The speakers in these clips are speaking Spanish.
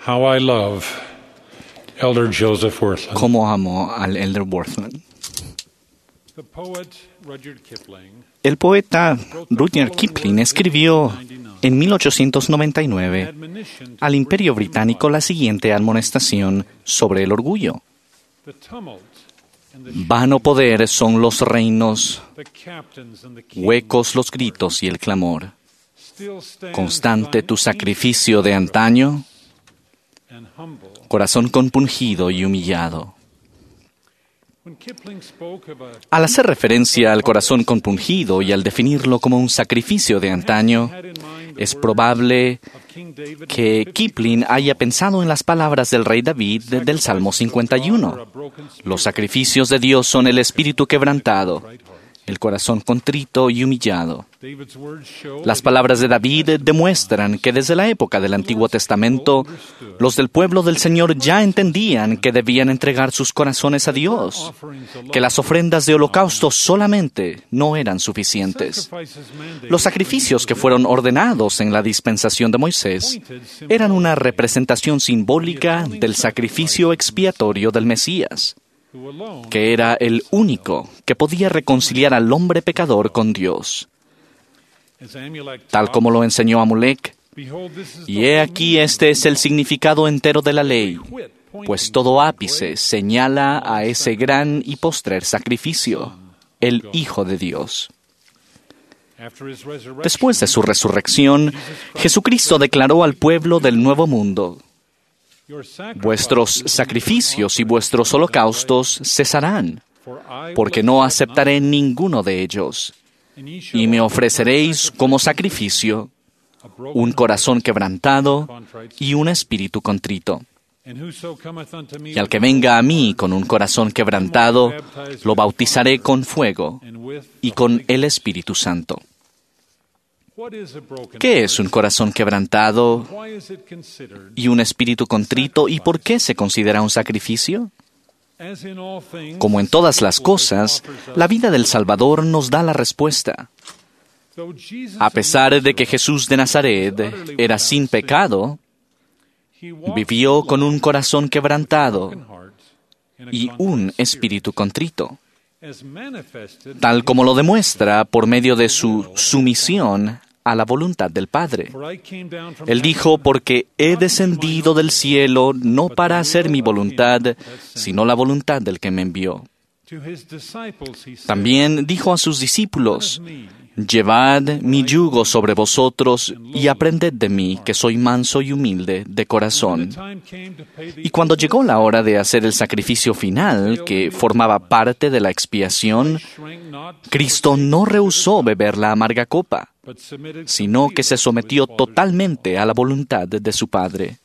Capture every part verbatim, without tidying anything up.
How I love Elder Joseph Wirthlin. Cómo amo al Elder Wirthlin. The poet Rudyard Kipling El poeta Rudyard Kipling escribió en mil ochocientos noventa y nueve al Imperio Británico la siguiente admonestación sobre el orgullo. the tumult and the Vano poder son los reinos, the captains and the kings. huecos los gritos y el clamor. Still stands Constante tu thine sacrificio de antaño, and humble. corazón compungido y humillado. When Kipling spoke of a Al hacer referencia al corazón compungido y al definirlo como un sacrificio de antaño, had in mind the es words probable of King David que Kipling haya pensado en las palabras del rey David del Salmo cincuenta y uno. Los sacrificios de Dios son el espíritu quebrantado, el corazón contrito y humillado. David's words show Las palabras de David demuestran que desde la época del Antiguo Testamento, los del pueblo del Señor ya entendían que debían entregar sus corazones a Dios, que las ofrendas de holocausto solamente no eran suficientes. Los sacrificios que fueron ordenados en la dispensación de Moisés eran una representación simbólica del sacrificio expiatorio del Mesías, que era el único que podía reconciliar al hombre pecador con Dios. Tal como lo enseñó Amulek, y he aquí este es el significado entero de la ley, pues todo ápice señala a ese gran y postrer sacrificio, el Hijo de Dios. Después de su resurrección, Jesucristo declaró al pueblo del Nuevo Mundo: vuestros sacrificios y vuestros holocaustos cesarán, porque no aceptaré ninguno de ellos, y me ofreceréis como sacrificio un corazón quebrantado y un espíritu contrito. Y al que venga a mí con un corazón quebrantado, lo bautizaré con fuego y con el Espíritu Santo. ¿Qué es un corazón quebrantado y un espíritu contrito, y por qué se considera un sacrificio? Como en todas las cosas, la vida del Salvador nos da la respuesta. A pesar de que Jesús de Nazaret era sin pecado, vivió con un corazón quebrantado y un espíritu contrito, tal como lo demuestra por medio de su sumisión a la voluntad del Padre. Él dijo: porque he descendido del cielo no para hacer mi voluntad, sino la voluntad del que me envió. También dijo a sus discípulos: llevad mi yugo sobre vosotros y aprended de mí, que soy manso y humilde de corazón. Y cuando llegó la hora de hacer el sacrificio final, que formaba parte de la expiación, Cristo no rehusó beber la amarga copa, sino que se sometió totalmente a la voluntad de su Padre.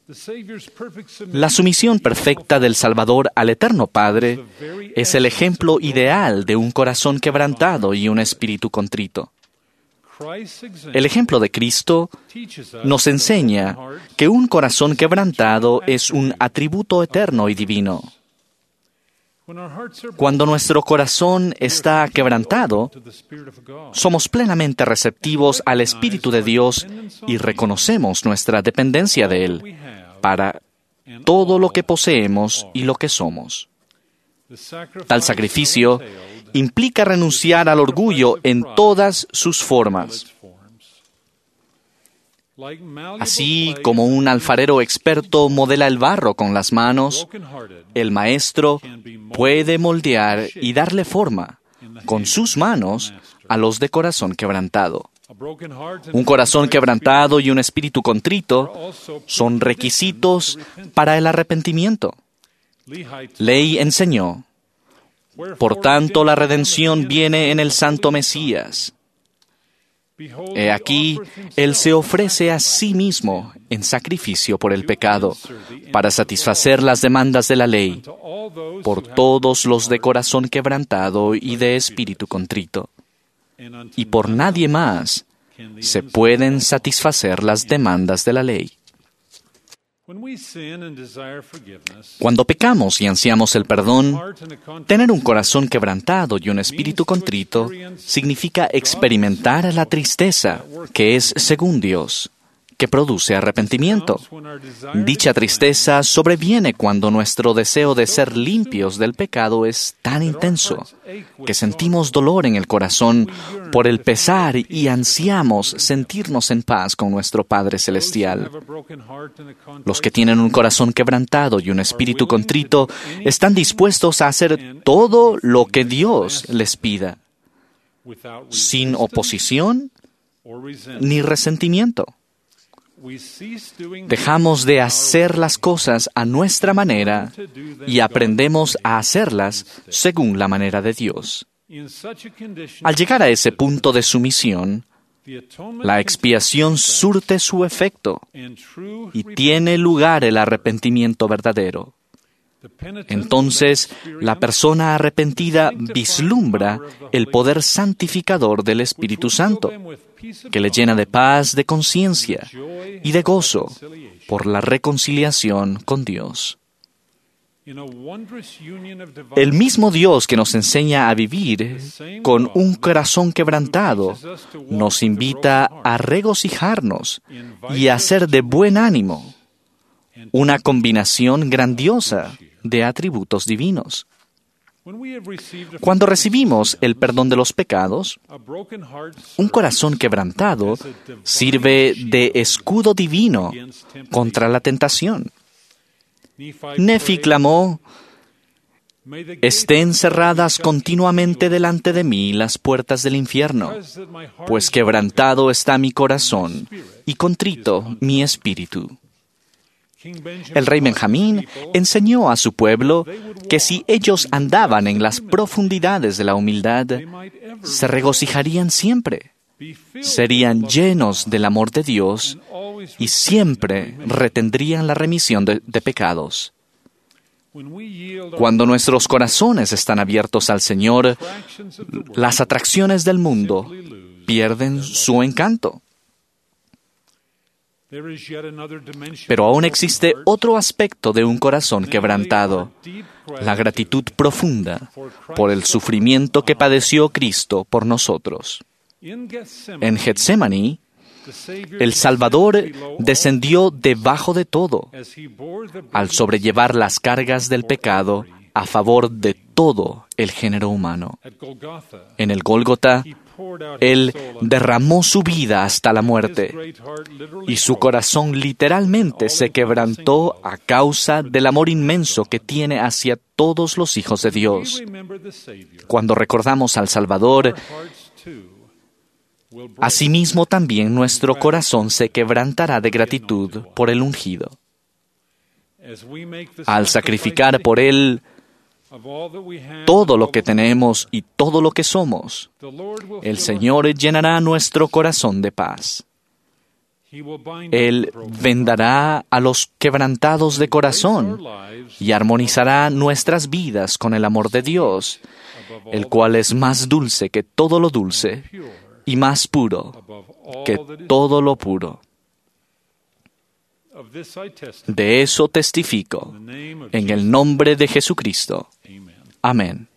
La sumisión perfecta del Salvador al Eterno Padre es el ejemplo ideal de un corazón quebrantado y un espíritu contrito. El ejemplo de Cristo nos enseña que un corazón quebrantado es un atributo eterno y divino. Cuando nuestro corazón está quebrantado, somos plenamente receptivos al Espíritu de Dios y reconocemos nuestra dependencia de Él para todo lo que poseemos y lo que somos. Tal sacrificio implica renunciar al orgullo en todas sus formas. Así como un alfarero experto modela el barro con las manos, el maestro puede moldear y darle forma con sus manos a los de corazón quebrantado. Un corazón quebrantado y un espíritu contrito son requisitos para el arrepentimiento. Ley enseñó: por tanto, la redención viene en el Santo Mesías. He aquí, Él se ofrece a sí mismo en sacrificio por el pecado, para satisfacer las demandas de la ley, por todos los de corazón quebrantado y de espíritu contrito. Y por nadie más se pueden satisfacer las demandas de la ley. Cuando pecamos y ansiamos el perdón, tener un corazón quebrantado y un espíritu contrito significa experimentar la tristeza que es según Dios, que produce arrepentimiento. Dicha tristeza sobreviene cuando nuestro deseo de ser limpios del pecado es tan intenso que sentimos dolor en el corazón por el pesar y ansiamos sentirnos en paz con nuestro Padre Celestial. Los que tienen un corazón quebrantado y un espíritu contrito están dispuestos a hacer todo lo que Dios les pida, sin oposición ni resentimiento. Dejamos de hacer las cosas a nuestra manera y aprendemos a hacerlas según la manera de Dios. Al llegar a ese punto de sumisión, la expiación surte su efecto y tiene lugar el arrepentimiento verdadero. Entonces, la persona arrepentida vislumbra el poder santificador del Espíritu Santo, que le llena de paz, de conciencia y de gozo por la reconciliación con Dios. El mismo Dios que nos enseña a vivir con un corazón quebrantado nos invita a regocijarnos y a ser de buen ánimo, una combinación grandiosa de atributos divinos. Cuando recibimos el perdón de los pecados, un corazón quebrantado sirve de escudo divino contra la tentación. Nefi clamó: «Estén cerradas continuamente delante de mí las puertas del infierno, pues quebrantado está mi corazón y contrito mi espíritu». El rey Benjamín enseñó a su pueblo que si ellos andaban en las profundidades de la humildad, se regocijarían siempre, serían llenos del amor de Dios y siempre retendrían la remisión de, de pecados. Cuando nuestros corazones están abiertos al Señor, las atracciones del mundo pierden su encanto. Pero aún existe otro aspecto de un corazón quebrantado, la gratitud profunda por el sufrimiento que padeció Cristo por nosotros. En Getsemaní, el Salvador descendió debajo de todo, al sobrellevar las cargas del pecado a favor de todo el género humano. En el Gólgota, Él derramó su vida hasta la muerte, y su corazón literalmente se quebrantó a causa del amor inmenso que tiene hacia todos los hijos de Dios. Cuando recordamos al Salvador, asimismo también nuestro corazón se quebrantará de gratitud por el ungido. Al sacrificar por Él todo lo que tenemos y todo lo que somos, el Señor llenará nuestro corazón de paz. Él vendará a los quebrantados de corazón y armonizará nuestras vidas con el amor de Dios, el cual es más dulce que todo lo dulce y más puro que todo lo puro. De eso testifico, en el nombre de Jesucristo. Amén.